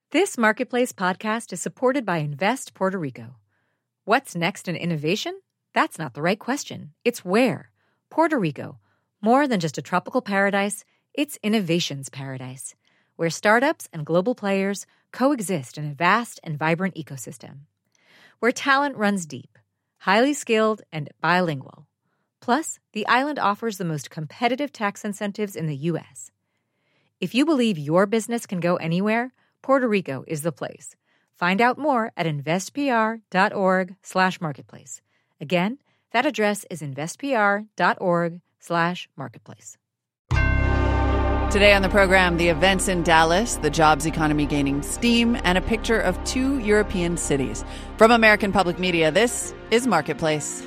This Marketplace podcast is supported by Invest Puerto Rico. What's next in innovation? That's not the right question. It's where. Puerto Rico. More than just a tropical paradise, it's innovation's paradise, where startups and global players coexist in a vast and vibrant ecosystem. Where talent runs deep, highly skilled, and bilingual. Plus, the island offers the most competitive tax incentives in the U.S. If you believe your business can go anywhere, Puerto Rico is the place. Find out more at investpr.org/marketplace. Again, that address is investpr.org/marketplace. Today on the program, the events in Dallas, the jobs economy gaining steam, and a picture of 2 European cities. From American Public Media, this is Marketplace.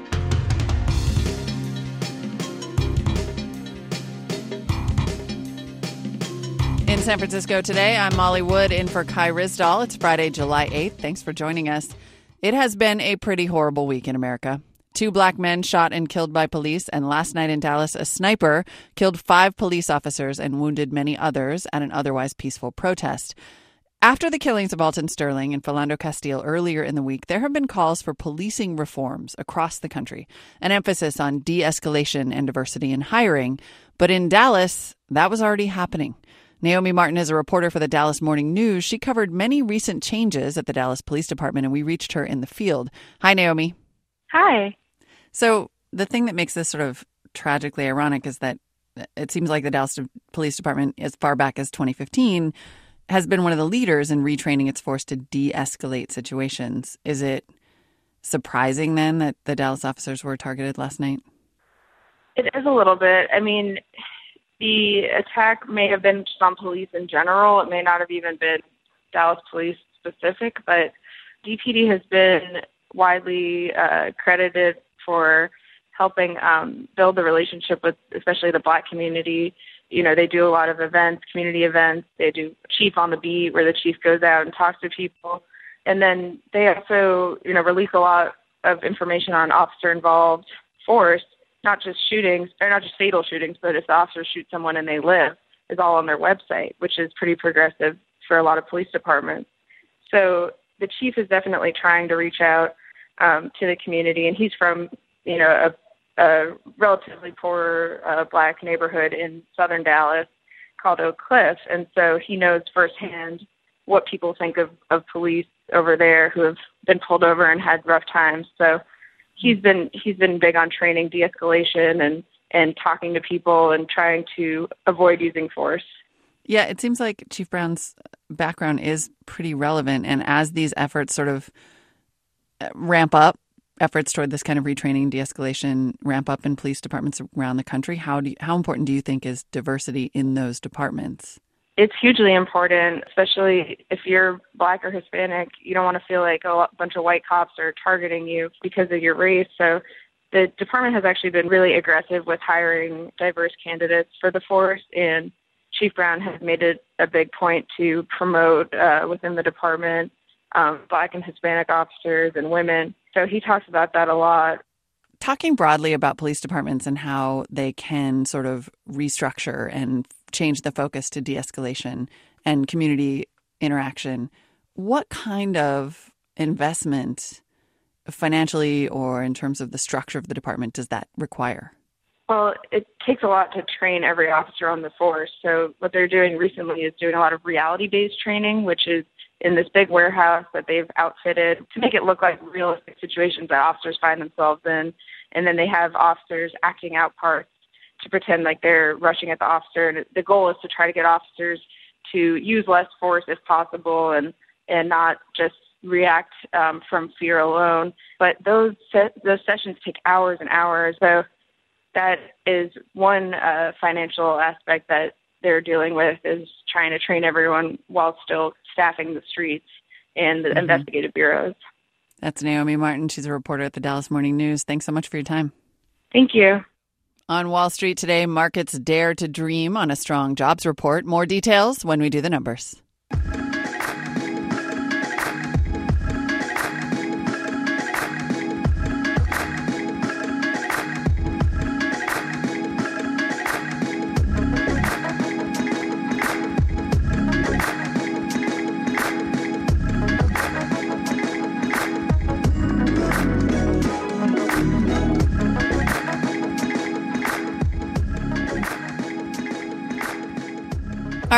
In San Francisco today, I'm Molly Wood in for Kai Ryssdal. It's Friday, July 8th. Thanks for joining us. It has been a pretty horrible week in America. 2 black men shot and killed by police, and last night in Dallas, a sniper killed 5 police officers and wounded many others at an otherwise peaceful protest. After the killings of Alton Sterling and Philando Castile earlier in the week, there have been calls for policing reforms across the country, an emphasis on de-escalation and diversity in hiring. But in Dallas, that was already happening. Naomi Martin is a reporter for the Dallas Morning News. She covered many recent changes at the Dallas Police Department, and we reached her in the field. Hi, Naomi. Hi. So the thing that makes this sort of tragically ironic is that it seems like the Dallas Police Department, as far back as 2015, has been one of the leaders in retraining its force to de-escalate situations. Is it surprising then that the Dallas officers were targeted last night? It is a little bit. I mean, the attack may have been just on police in general. It may not have even been Dallas police specific, but DPD has been widely credited for helping build the relationship with especially the Black community. You know, they do a lot of events, community events. They do Chief on the Beat, where the chief goes out and talks to people. And then they also, release a lot of information on officer-involved force. Not just shootings, or not just fatal shootings, but if the officers shoot someone and they live, is all on their website, which is pretty progressive for a lot of police departments. So the chief is definitely trying to reach out to the community, and he's from, a relatively poor Black neighborhood in southern Dallas called Oak Cliff, and so he knows firsthand what people think of police over there who have been pulled over and had rough times. So he's been big on training de-escalation and talking to people and trying to avoid using force. Yeah, it seems like Chief Brown's background is pretty relevant. And as these efforts sort of ramp up, efforts toward this kind of retraining, de-escalation ramp up in police departments around the country, how important do you think is diversity in those departments? It's hugely important, especially if you're Black or Hispanic. You don't want to feel like a bunch of white cops are targeting you because of your race. So the department has actually been really aggressive with hiring diverse candidates for the force, and Chief Brown has made it a big point to promote within the department Black and Hispanic officers and women. So he talks about that a lot. Talking broadly about police departments and how they can sort of restructure and change the focus to de-escalation and community interaction, what kind of investment financially or in terms of the structure of the department does that require? Well, it takes a lot to train every officer on the force. So what they're doing recently is doing a lot of reality-based training, which is in this big warehouse that they've outfitted to make it look like realistic situations that officers find themselves in. And then they have officers acting out parts to pretend like they're rushing at the officer. And the goal is to try to get officers to use less force if possible and not just react from fear alone. But those sessions take hours and hours. So that is one financial aspect that they're dealing with, is trying to train everyone while still staffing the streets and the investigative bureaus. That's Naomi Martin. She's a reporter at the Dallas Morning News. Thanks so much for your time. Thank you. On Wall Street today, markets dare to dream on a strong jobs report. More details when we do the numbers.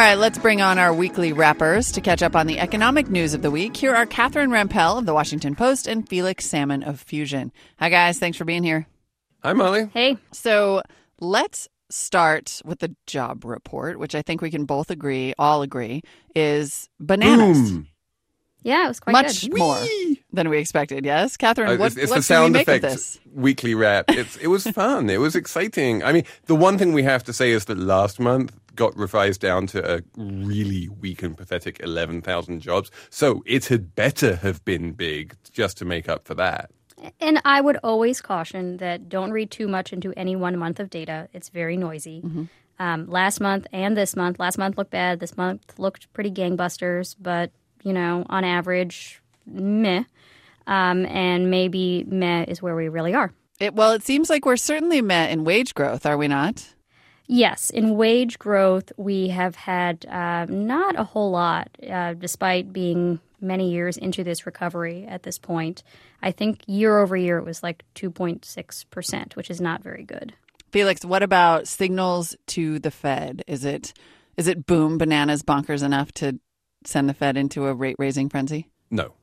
right, let's bring on our weekly wrappers to catch up on the economic news of the week. Here are Catherine Rampell of The Washington Post and Felix Salmon of Fusion. Hi, guys. Thanks for being here. Hi, Molly. Hey. So let's start with the job report, which I think we can both all agree, is bananas. Boom. Yeah, it was quite Much good. more than we expected, yes? Catherine, what it's do the sound we make of effect this? weekly wrap. It was fun. It was exciting. I mean, the one thing we have to say is that last month got revised down to a really weak and pathetic 11,000 jobs. So it had better have been big just to make up for that. And I would always caution that don't read too much into any 1 month of data. It's very noisy. Mm-hmm. Last month and this month. Last month looked bad. This month looked pretty gangbusters. But, on average, meh. And maybe meh is where we really are. It seems like we're certainly meh in wage growth, are we not? Yes, in wage growth, we have had not a whole lot, despite being many years into this recovery at this point. I think year over year it was like 2.6%, which is not very good. Felix, what about signals to the Fed? Is it boom, bananas, bonkers enough to send the Fed into a rate-raising frenzy? No.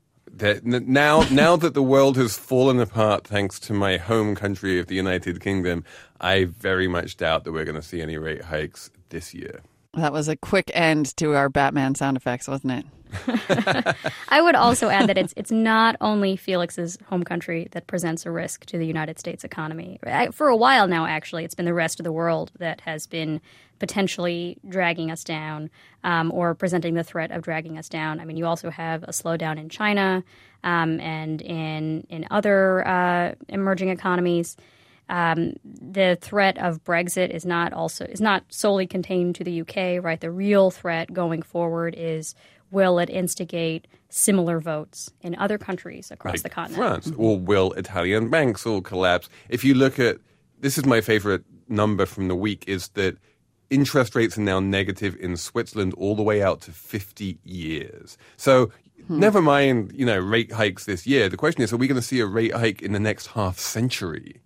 Now that the world has fallen apart thanks to my home country of the United Kingdom, I very much doubt that we're going to see any rate hikes this year. That was a quick end to our Batman sound effects, wasn't it? I would also add that it's not only Felix's home country that presents a risk to the United States economy. For a while now, actually, it's been the rest of the world that has been potentially dragging us down or presenting the threat of dragging us down. I mean, you also have a slowdown in China and in other emerging economies. The threat of Brexit is not solely contained to the UK, right? The real threat going forward is, will it instigate similar votes in other countries across the continent? France, or will Italian banks all collapse? If you look at, this is my favorite number from the week, is that interest rates are now negative in Switzerland all the way out to 50 years. So never mind, rate hikes this year. The question is, are we going to see a rate hike in the next half century?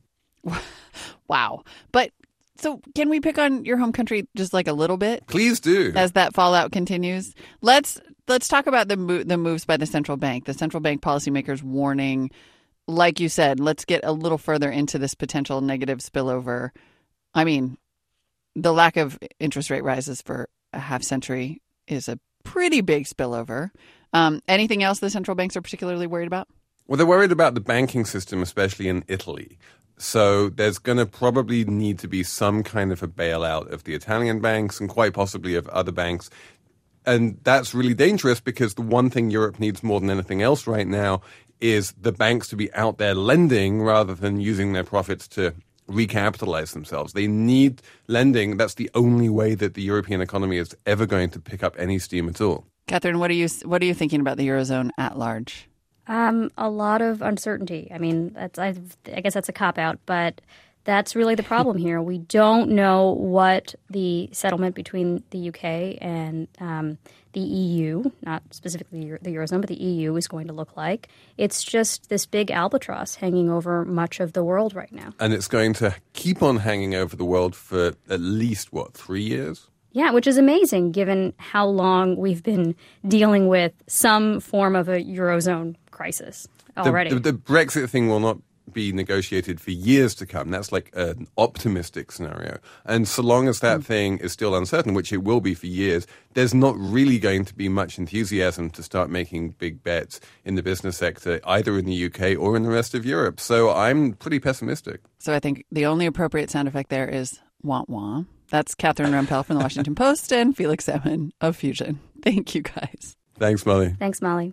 Wow. But so can we pick on your home country just like a little bit? Please do. As that fallout continues. Let's talk about the moves by the central bank. The central bank policymakers warning, like you said, let's get a little further into this potential negative spillover. I mean, the lack of interest rate rises for a half century is a pretty big spillover. Anything else the central banks are particularly worried about? Well, they're worried about the banking system, especially in Italy. So there's going to probably need to be some kind of a bailout of the Italian banks and quite possibly of other banks. And that's really dangerous because the one thing Europe needs more than anything else right now is the banks to be out there lending rather than using their profits to recapitalize themselves. They need lending. That's the only way that the European economy is ever going to pick up any steam at all. Catherine, what are you thinking about the Eurozone at large? A lot of uncertainty. I mean, I guess that's a cop-out, but that's really the problem here. We don't know what the settlement between the UK and the EU, not specifically the Eurozone, but the EU is going to look like. It's just this big albatross hanging over much of the world right now. And it's going to keep on hanging over the world for at least, 3 years? Yeah, which is amazing given how long we've been dealing with some form of a Eurozone crisis already. The Brexit thing will not be negotiated for years to come. That's like an optimistic scenario. And so long as that thing is still uncertain, which it will be for years, there's not really going to be much enthusiasm to start making big bets in the business sector, either in the UK or in the rest of Europe. So I'm pretty pessimistic. So I think the only appropriate sound effect there is wah wah. That's Catherine Rampell from The Washington Post and Felix Salmon of Fusion. Thank you, guys. Thanks, Molly. Thanks, Molly.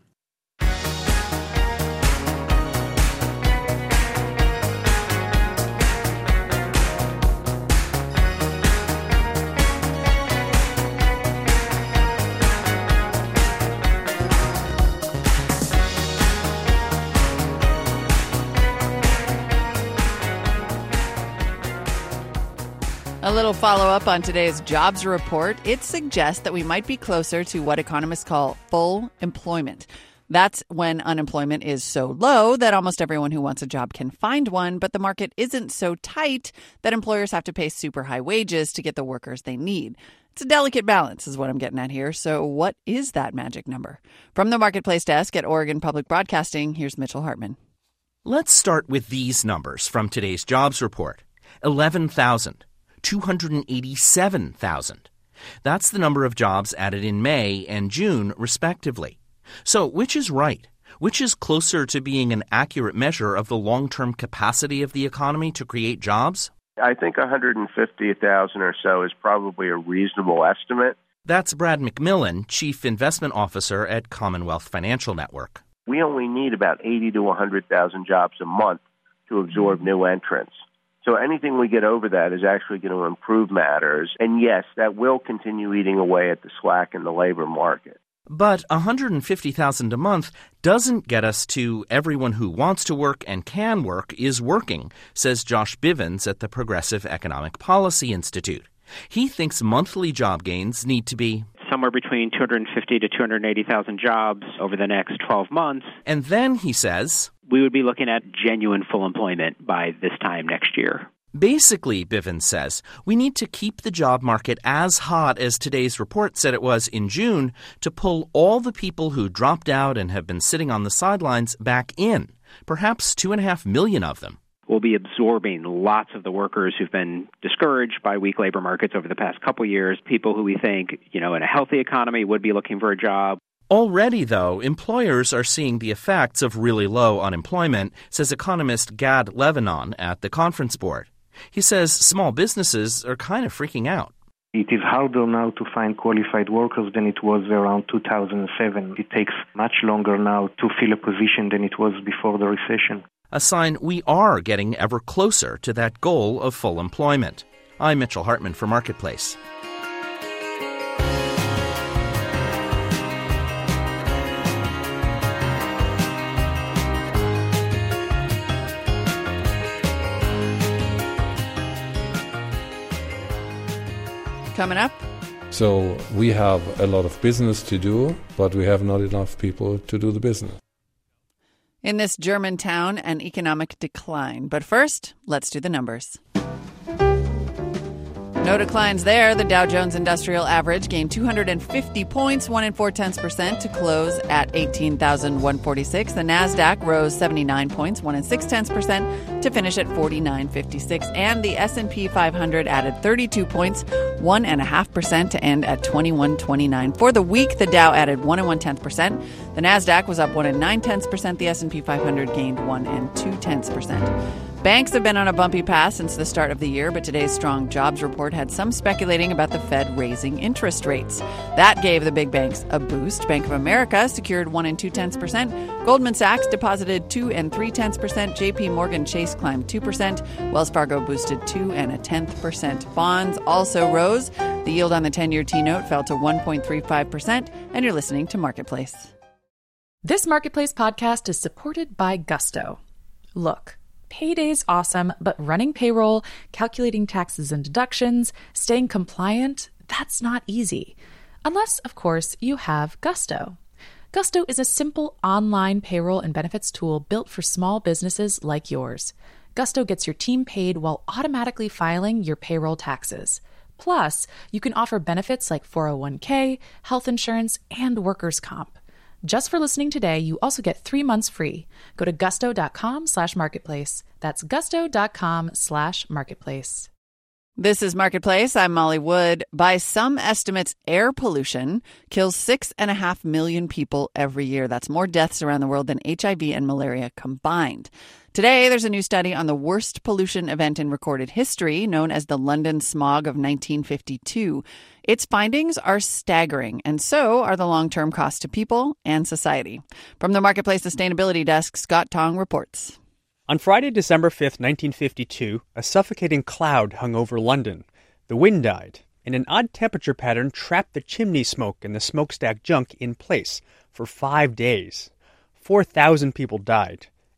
A little follow-up on today's jobs report. It suggests that we might be closer to what economists call full employment. That's when unemployment is so low that almost everyone who wants a job can find one, but the market isn't so tight that employers have to pay super high wages to get the workers they need. It's a delicate balance is what I'm getting at here. So what is that magic number? From the Marketplace desk at Oregon Public Broadcasting, here's Mitchell Hartman. Let's start with these numbers from today's jobs report. 11,000, 287,000. That's the number of jobs added in May and June, respectively. So which is right? Which is closer to being an accurate measure of the long-term capacity of the economy to create jobs? I think 150,000 or so is probably a reasonable estimate. That's Brad McMillan, Chief Investment Officer at Commonwealth Financial Network. We only need about 80 to 100,000 jobs a month to absorb new entrants. So anything we get over that is actually going to improve matters. And yes, that will continue eating away at the slack in the labor market. But 150,000 a month doesn't get us to everyone who wants to work and can work is working, says Josh Bivens at the Progressive Economic Policy Institute. He thinks monthly job gains need to be somewhere between 250 to 280,000 jobs over the next 12 months. And then, he says, we would be looking at genuine full employment by this time next year. Basically, Bivens says, we need to keep the job market as hot as today's report said it was in June to pull all the people who dropped out and have been sitting on the sidelines back in, perhaps 2.5 million of them. We'll be absorbing lots of the workers who've been discouraged by weak labor markets over the past couple years, people who we think, in a healthy economy would be looking for a job. Already, though, employers are seeing the effects of really low unemployment, says economist Gad Levanon at the Conference Board. He says small businesses are kind of freaking out. It is harder now to find qualified workers than it was around 2007. It takes much longer now to fill a position than it was before the recession. A sign we are getting ever closer to that goal of full employment. I'm Mitchell Hartman for Marketplace. Coming up. So we have a lot of business to do, but we have not enough people to do the business. In this German town, an economic decline. But first, let's do the numbers. No declines there. The Dow Jones Industrial Average gained 250 points, 1.4% to close at 18,146. The Nasdaq rose 79 points, 1.6% to finish at 4956. And the S&P 500 added 32 points, 1.5% to end at 2129. For the week, the Dow added 1.1%. The Nasdaq was up 1.9%. The S&P 500 gained 1.2%. Banks have been on a bumpy path since the start of the year, but today's strong jobs report had some speculating about the Fed raising interest rates. That gave the big banks a boost. Bank of America secured 1.2%. Goldman Sachs deposited 2.3%. J.P. Morgan Chase climbed 2%. Wells Fargo boosted 2.1%. Bonds also rose. The yield on the 10-year T-note fell to 1.35%. And you're listening to Marketplace. This Marketplace podcast is supported by Gusto. Look. Payday's awesome, but running payroll, calculating taxes and deductions, staying compliant, that's not easy. Unless, of course, you have Gusto. Gusto is a simple online payroll and benefits tool built for small businesses like yours. Gusto gets your team paid while automatically filing your payroll taxes. Plus, you can offer benefits like 401k, health insurance, and workers' comp. Just for listening today, you also get 3 months free. Go to gusto.com/marketplace. That's gusto.com/marketplace. This is Marketplace. I'm Molly Wood. By some estimates, air pollution kills 6.5 million people every year. That's more deaths around the world than HIV and malaria combined. Today, there's a new study on the worst pollution event in recorded history, known as the London Smog of 1952. Its findings are staggering, and so are the long-term costs to people and society. From the Marketplace Sustainability Desk, Scott Tong reports. On Friday, December 5th, 1952, a suffocating cloud hung over London. The wind died, and an odd temperature pattern trapped the chimney smoke and the smokestack junk in place for 5 days. 4,000 people died,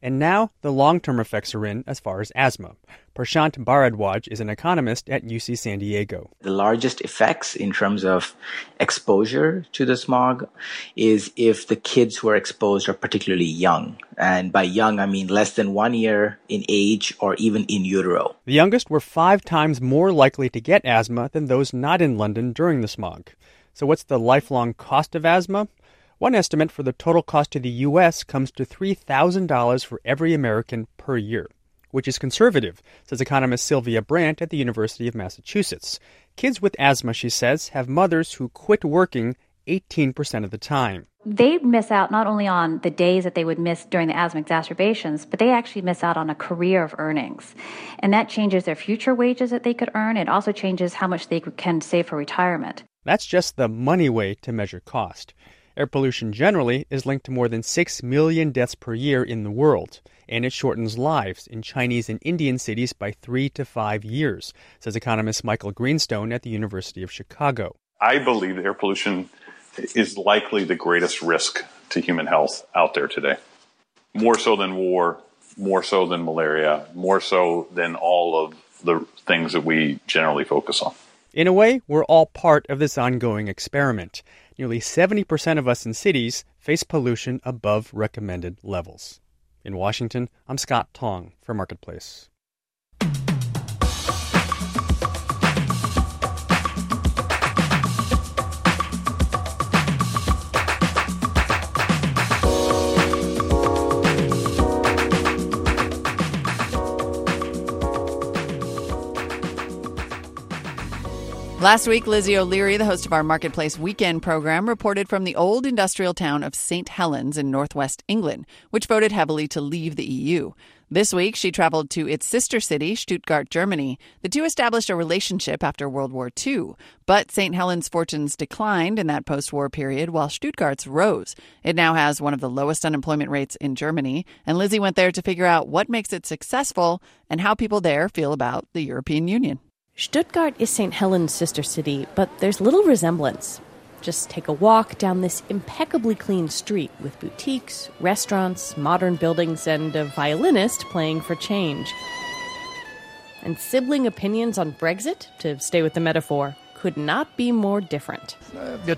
And now the long-term effects are in as far as asthma. Prashant Bharadwaj is an economist at UC San Diego. The largest effects in terms of exposure to the smog is if the kids who are exposed are particularly young. And by young, I mean less than 1 year in age or even in utero. The youngest were 5 times more likely to get asthma than those not in London during the smog. So what's the lifelong cost of asthma? One estimate for the total cost to the U.S. comes to $3,000 for every American per year, which is conservative, says economist Sylvia Brandt at the University of Massachusetts. Kids with asthma, she says, have mothers who quit working 18% of the time. They miss out not only on the days that they would miss during the asthma exacerbations, but they actually miss out on a career of earnings. And that changes their future wages that they could earn. It also changes how much they can save for retirement. That's just the money way to measure cost. Air pollution generally is linked to more than 6 million deaths per year in the world, and it shortens lives in Chinese and Indian cities by 3 to 5 years, says economist Michael Greenstone at the University of Chicago. I believe air pollution is likely the greatest risk to human health out there today. More so than war, more so than malaria, more so than all of the things that we generally focus on. In a way, we're all part of this ongoing experiment. Nearly 70% of us in cities face pollution above recommended levels. In Washington, I'm Scott Tong for Marketplace. Last week, Lizzie O'Leary, the host of our Marketplace Weekend program, reported from the old industrial town of St. Helens in northwest England, which voted heavily to leave the EU. This week, she traveled to its sister city, Stuttgart, Germany. The two established a relationship after World War II. But St. Helens' fortunes declined in that post-war period, while Stuttgart's rose. It now has one of the lowest unemployment rates in Germany, and Lizzie went there to figure out what makes it successful and how people there feel about the European Union. Stuttgart is St. Helens' sister city, but there's little resemblance. Just take a walk down this impeccably clean street with boutiques, restaurants, modern buildings, and a violinist playing for change. And sibling opinions on Brexit, to stay with the metaphor, could not be more different. I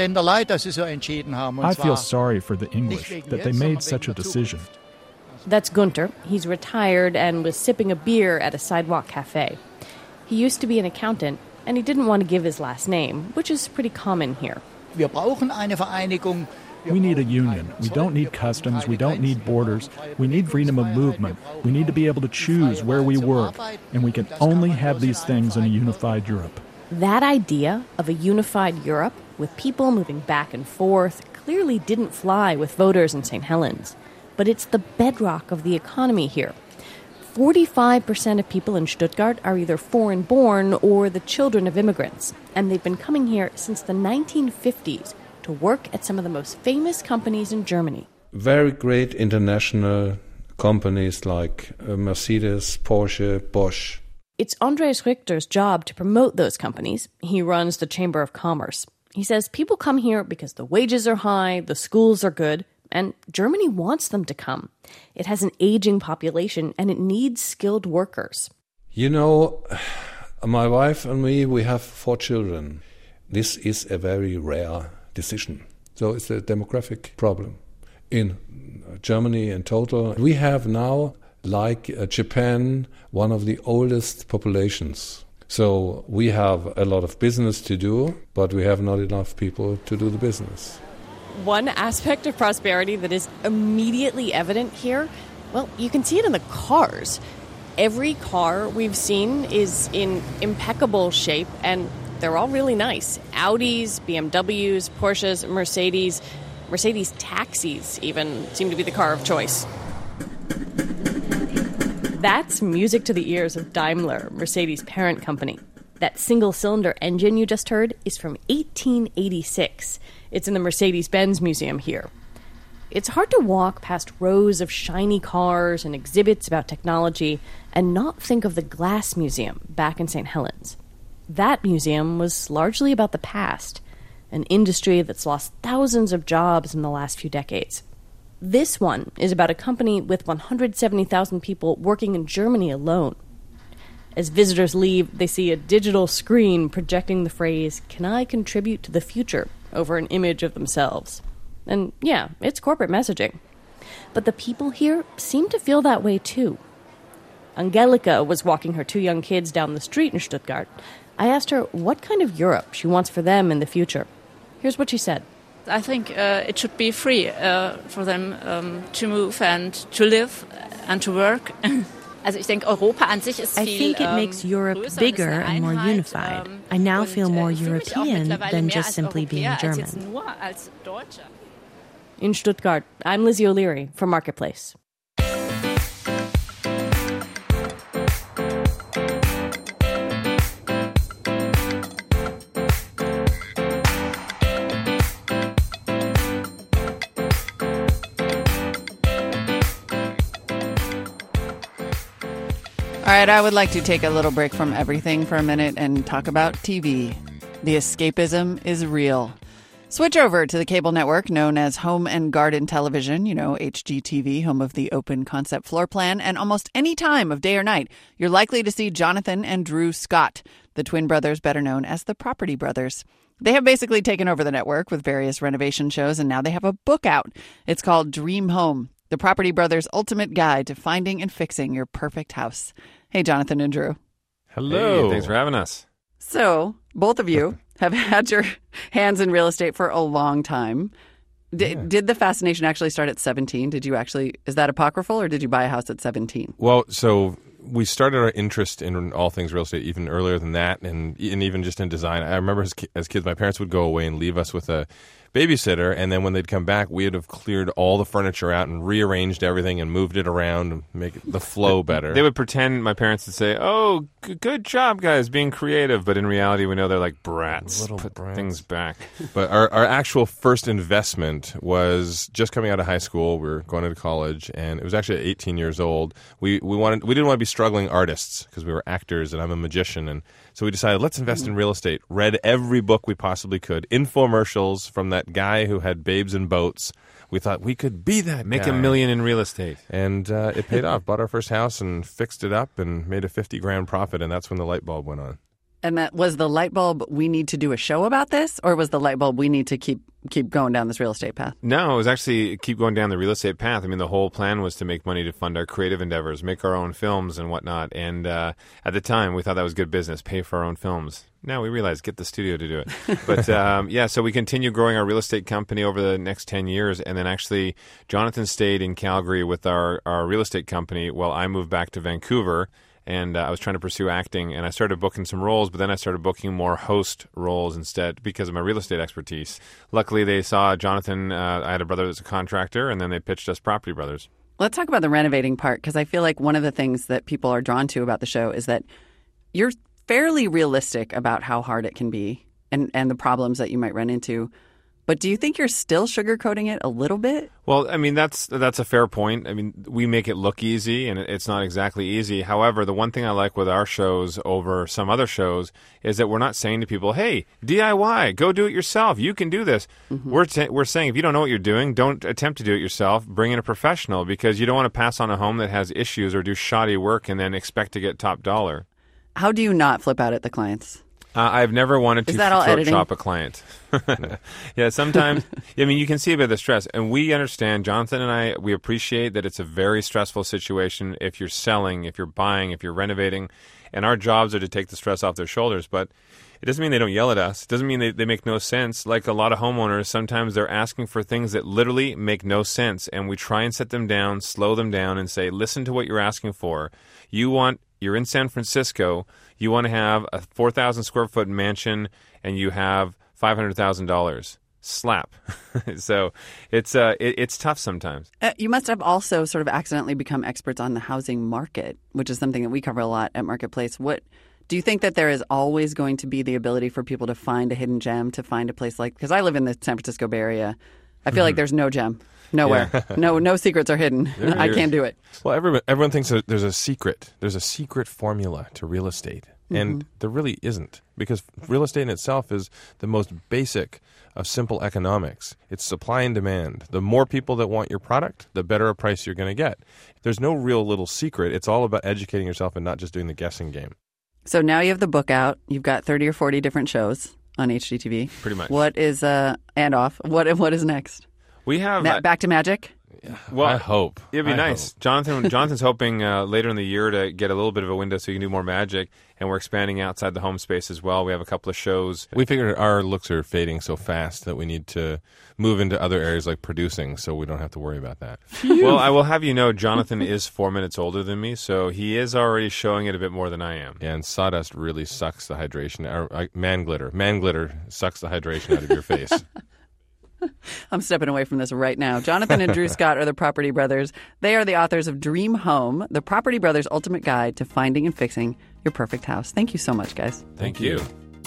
feel sorry for the English that they made such a decision. That's Gunther. He's retired and was sipping a beer at a sidewalk cafe. He used to be an accountant, and he didn't want to give his last name, which is pretty common here. We need a union. We don't need customs. We don't need borders. We need freedom of movement. We need to be able to choose where we work, and we can only have these things in a unified Europe. That idea of a unified Europe, with people moving back and forth, clearly didn't fly with voters in St. Helens. But it's the bedrock of the economy here. 45% of people in Stuttgart are either foreign-born or the children of immigrants, and they've been coming here since the 1950s to work at some of the most famous companies in Germany. Very great international companies like Mercedes, Porsche, Bosch. It's Andreas Richter's job to promote those companies. He runs the Chamber of Commerce. He says people come here because the wages are high, the schools are good, and Germany wants them to come. It has an aging population, and it needs skilled workers. You know, my wife and me, we have 4 children. This is a very rare decision. So it's a demographic problem. In Germany in total, we have now, like Japan, one of the oldest populations. So we have a lot of business to do, but we have not enough people to do the business. One aspect of prosperity that is immediately evident here, well, you can see it in the cars. Every car we've seen is in impeccable shape, and they're all really nice. Audis, BMWs, Porsches, Mercedes. Mercedes taxis even seem to be the car of choice. That's music to the ears of Daimler, Mercedes' parent company. That single-cylinder engine you just heard is from 1886. It's in the Mercedes-Benz Museum here. It's hard to walk past rows of shiny cars and exhibits about technology and not think of the Glass Museum back in St. Helens. That museum was largely about the past, an industry that's lost thousands of jobs in the last few decades. This one is about a company with 170,000 people working in Germany alone. As visitors leave, they see a digital screen projecting the phrase, "Can I contribute to the future?" over an image of themselves. And yeah, it's corporate messaging. But the people here seem to feel that way too. Angelika was walking her 2 young kids down the street in Stuttgart. I asked her what kind of Europe she wants for them in the future. Here's what she said. I think it should be free for them to move and to live and to work. I think it makes Europe bigger and more unified. I now feel more European than just simply being German. In Stuttgart, I'm Lizzie O'Leary for Marketplace. All right, I would like to take a little break from everything for a minute and talk about TV. The escapism is real. Switch over to the cable network known as Home and Garden Television, HGTV, home of the open concept floor plan, and almost any time of day or night, you're likely to see Jonathan and Drew Scott, the twin brothers better known as the Property Brothers. They have basically taken over the network with various renovation shows, and now they have a book out. It's called Dream Home, the Property Brothers' ultimate guide to finding and fixing your perfect house. Hey, Jonathan and Drew. Hello. Hey, thanks for having us. So, both of you have had your hands in real estate for a long time. Did the fascination actually start at 17? Is that apocryphal, or did you buy a house at 17? Well, so we started our interest in all things real estate even earlier than that, and even just in design. I remember as kids, my parents would go away and leave us with a babysitter, and then when they'd come back, we would have cleared all the furniture out and rearranged everything and moved it around and make the flow better. They would pretend, my parents would say, "Oh, good job, guys, being creative," but in reality, we know they're like brats. Put things back. But our actual first investment was just coming out of high school. We were going into college, and it was actually at 18 years old. We didn't want to be struggling artists because we were actors, and I'm a magician, and so we decided, let's invest in real estate. Read every book we possibly could, infomercials from that guy who had babes in boats. We thought we could be that Make guy. $1 million in real estate. And it paid off. Bought our first house and fixed it up and made a $50,000 profit, and that's when the light bulb went on. And that was the light bulb, we need to do a show about this, or was the light bulb, we need to keep going down this real estate path? No, it was actually keep going down the real estate path. I mean, the whole plan was to make money to fund our creative endeavors, make our own films and whatnot. And at the time, we thought that was good business, pay for our own films. Now we realize, get the studio to do it. But so we continued growing our real estate company over the next 10 years. And then actually, Jonathan stayed in Calgary with our real estate company while I moved back to Vancouver. And I was trying to pursue acting, and I started booking some roles, but then I started booking more host roles instead because of my real estate expertise. Luckily, they saw Jonathan. I had a brother that's a contractor, and then they pitched us Property Brothers. Let's talk about the renovating part, because I feel like one of the things that people are drawn to about the show is that you're fairly realistic about how hard it can be and the problems that you might run into. But do you think you're still sugarcoating it a little bit? Well, I mean, that's a fair point. I mean, we make it look easy, and it's not exactly easy. However, the one thing I like with our shows over some other shows is that we're not saying to people, hey, DIY, go do it yourself. You can do this. Mm-hmm. We're saying if you don't know what you're doing, don't attempt to do it yourself. Bring in a professional, because you don't want to pass on a home that has issues or do shoddy work and then expect to get top dollar. How do you not flip out at the clients? I've never wanted to throat chop a client. Yeah, sometimes. I mean, you can see a bit of the stress. And we understand, Jonathan and I, we appreciate that it's a very stressful situation if you're selling, if you're buying, if you're renovating. And our jobs are to take the stress off their shoulders. But it doesn't mean they don't yell at us. It doesn't mean they make no sense. Like a lot of homeowners, sometimes they're asking for things that literally make no sense. And we try and set them down, slow them down, and say, listen to what you're asking for. You're in San Francisco. You want to have a 4,000 square foot mansion, and you have $500,000. Slap. So it's tough sometimes. You must have also sort of accidentally become experts on the housing market, which is something that we cover a lot at Marketplace. What do you think that there is always going to be the ability for people to find a hidden gem, to find a place like, because I live in the San Francisco Bay Area. I feel like there's no gem. Nowhere. Yeah. No secrets are hidden. I can't do it. Well, everyone thinks that there's a secret. There's a secret formula to real estate. And there really isn't, because real estate in itself is the most basic of simple economics. It's supply and demand. The more people that want your product, the better a price you're going to get. There's no real little secret. It's all about educating yourself and not just doing the guessing game. So now you have the book out. You've got 30 or 40 different shows on HGTV. Pretty much. What is, and off, what is next? We have... Back to Magic? Well, I hope. It'd be nice. Jonathan's hoping later in the year to get a little bit of a window so you can do more Magic, and we're expanding outside the home space as well. We have a couple of shows. We figured our looks are fading so fast that we need to move into other areas like producing, so we don't have to worry about that. Well, I will have you know, Jonathan is 4 minutes older than me, so he is already showing it a bit more than I am. Yeah, and sawdust really sucks the hydration. Man glitter sucks the hydration out of your face. I'm stepping away from this right now. Jonathan and Drew Scott are the Property Brothers. They are the authors of Dream Home, the Property Brothers' ultimate guide to finding and fixing your perfect house. Thank you so much, guys. Thank you.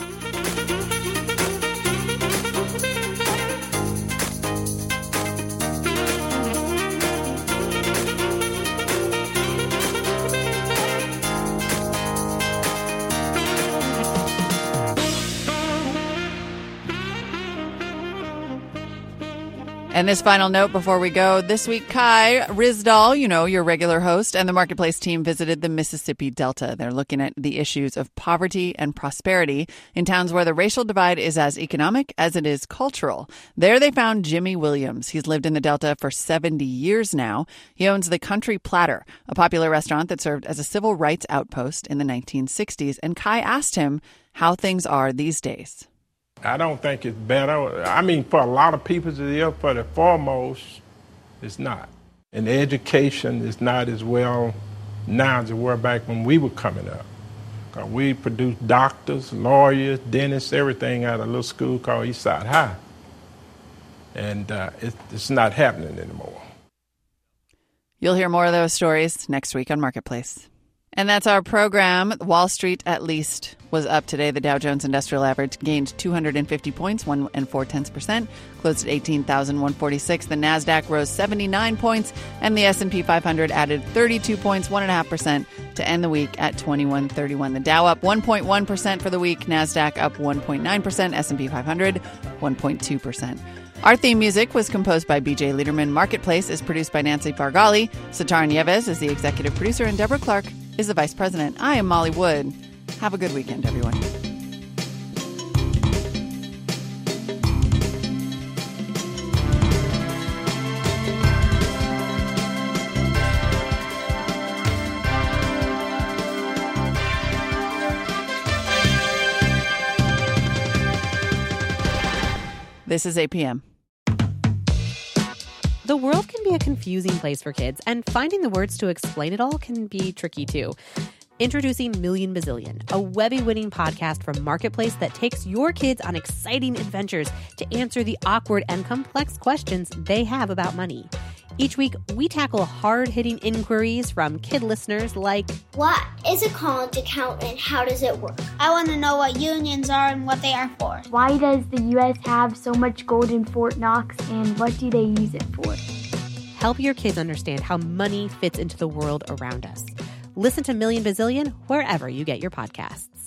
And this final note before we go, this week, Kai Ryssdal, your regular host, and the Marketplace team visited the Mississippi Delta. They're looking at the issues of poverty and prosperity in towns where the racial divide is as economic as it is cultural. There they found Jimmy Williams. He's lived in the Delta for 70 years now. He owns the Country Platter, a popular restaurant that served as a civil rights outpost in the 1960s. And Kai asked him how things are these days. I don't think it's better. I mean, for a lot of people it is, for the foremost, it's not. And education is not as well now as it were back when we were coming up. We produced doctors, lawyers, dentists, everything out of a little school called Eastside High. And it's not happening anymore. You'll hear more of those stories next week on Marketplace. And that's our program. Wall Street, at least, was up today. The Dow Jones Industrial Average gained 250 points, 1 4/10%, closed at 18,146. The NASDAQ rose 79 points, and the S&P 500 added 32 points, 1.5%, to end the week at 2131. The Dow up 1.1% for the week, NASDAQ up 1.9%, S&P 500 1.2%. Our theme music was composed by BJ Liederman. Marketplace is produced by Nancy Fargali. Sitar Nieves is the executive producer, and Deborah Clark is the vice president. I am Molly Wood. Have a good weekend, everyone. This is APM. The world can be a confusing place for kids, and finding the words to explain it all can be tricky too. Introducing Million Bazillion, a Webby-winning podcast from Marketplace that takes your kids on exciting adventures to answer the awkward and complex questions they have about money. Each week, we tackle hard-hitting inquiries from kid listeners like, what is a college account and how does it work? I want to know what unions are and what they are for. Why does the U.S. have so much gold in Fort Knox, and what do they use it for? Help your kids understand how money fits into the world around us. Listen to Million Bazillion wherever you get your podcasts.